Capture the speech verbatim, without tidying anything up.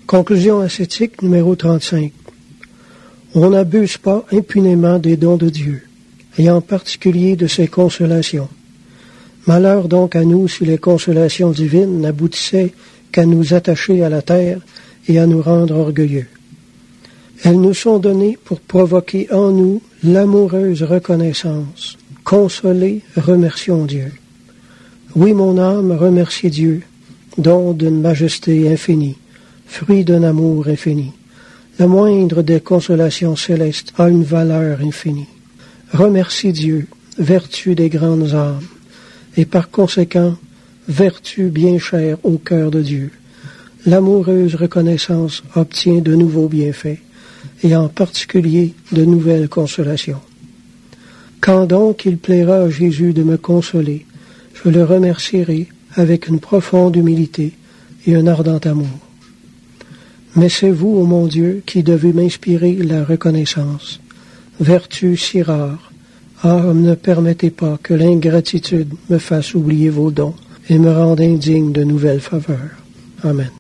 Conclusion ascétique numéro trente-cinq. On n'abuse pas impunément des dons de Dieu, et en particulier de ses consolations. Malheur donc à nous si les consolations divines n'aboutissaient qu'à nous attacher à la terre et à nous rendre orgueilleux. Elles nous sont données pour provoquer en nous l'amoureuse reconnaissance. Consolés, remercions Dieu. Oui, mon âme, remercie Dieu, don d'une majesté infinie, fruit d'un amour infini. La moindre des consolations célestes a une valeur infinie. Remercie Dieu, vertu des grandes âmes, et par conséquent, vertu bien chère au cœur de Dieu. L'amoureuse reconnaissance obtient de nouveaux bienfaits, et en particulier de nouvelles consolations. Quand donc il plaira à Jésus de me consoler, je le remercierai avec une profonde humilité et un ardent amour. Mais c'est vous, ô mon Dieu, qui devez m'inspirer la reconnaissance, vertu si rare. Ah, ne permettez pas que l'ingratitude me fasse oublier vos dons et me rende indigne de nouvelles faveurs. Amen.